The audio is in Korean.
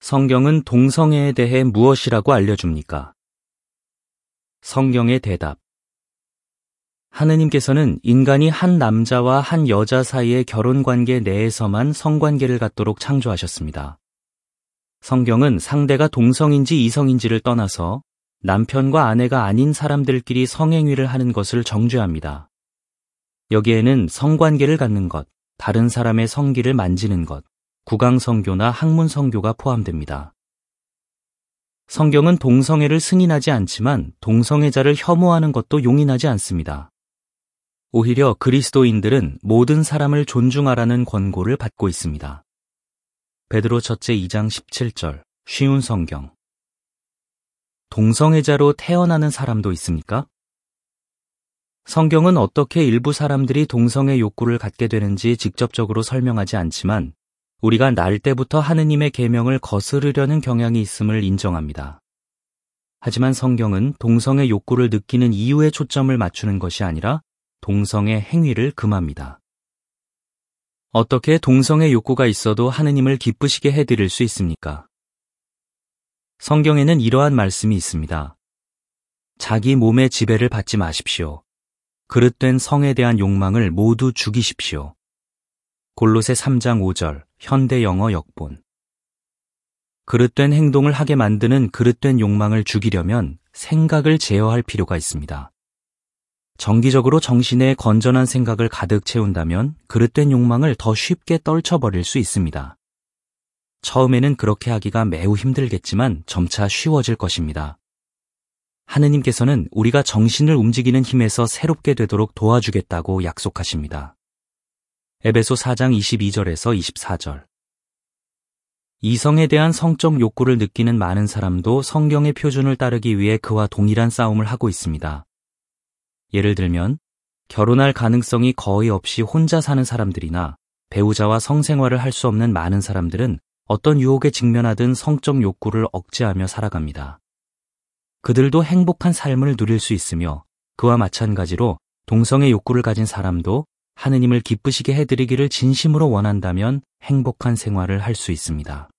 성경은 동성애에 대해 무엇이라고 알려줍니까? 성경의 대답. 하느님께서는 인간이 한 남자와 한 여자 사이의 결혼관계 내에서만 성관계를 갖도록 창조하셨습니다. 성경은 상대가 동성인지 이성인지를 떠나서 남편과 아내가 아닌 사람들끼리 성행위를 하는 것을 정죄합니다. 여기에는 성관계를 갖는 것, 다른 사람의 성기를 만지는 것, 구강성교나 학문성교가 포함됩니다. 성경은 동성애를 승인하지 않지만 동성애자를 혐오하는 것도 용인하지 않습니다. 오히려 그리스도인들은 모든 사람을 존중하라는 권고를 받고 있습니다. 베드로 첫째 2장 17절, 쉬운 성경. 동성애자로 태어나는 사람도 있습니까? 성경은 어떻게 일부 사람들이 동성애 욕구를 갖게 되는지 직접적으로 설명하지 않지만 우리가 날 때부터 하느님의 계명을 거스르려는 경향이 있음을 인정합니다. 하지만 성경은 동성애 욕구를 느끼는 이유에 초점을 맞추는 것이 아니라 동성애 행위를 금합니다. 어떻게 동성애 욕구가 있어도 하느님을 기쁘시게 해드릴 수 있습니까? 성경에는 이러한 말씀이 있습니다. 자기 몸의 지배를 받지 마십시오. 그릇된 성에 대한 욕망을 모두 죽이십시오. 골로새 3장 5절, 현대 영어 역본. 그릇된 행동을 하게 만드는 그릇된 욕망을 죽이려면 생각을 제어할 필요가 있습니다. 정기적으로 정신에 건전한 생각을 가득 채운다면 그릇된 욕망을 더 쉽게 떨쳐버릴 수 있습니다. 처음에는 그렇게 하기가 매우 힘들겠지만 점차 쉬워질 것입니다. 하느님께서는 우리가 정신을 움직이는 힘에서 새롭게 되도록 도와주겠다고 약속하십니다. 에베소 4장 22절에서 24절. 이성에 대한 성적 욕구를 느끼는 많은 사람도 성경의 표준을 따르기 위해 그와 동일한 싸움을 하고 있습니다. 예를 들면 결혼할 가능성이 거의 없이 혼자 사는 사람들이나 배우자와 성생활을 할 수 없는 많은 사람들은 어떤 유혹에 직면하든 성적 욕구를 억제하며 살아갑니다. 그들도 행복한 삶을 누릴 수 있으며 그와 마찬가지로 동성애 욕구를 가진 사람도 하느님을 기쁘시게 해드리기를 진심으로 원한다면 행복한 생활을 할 수 있습니다.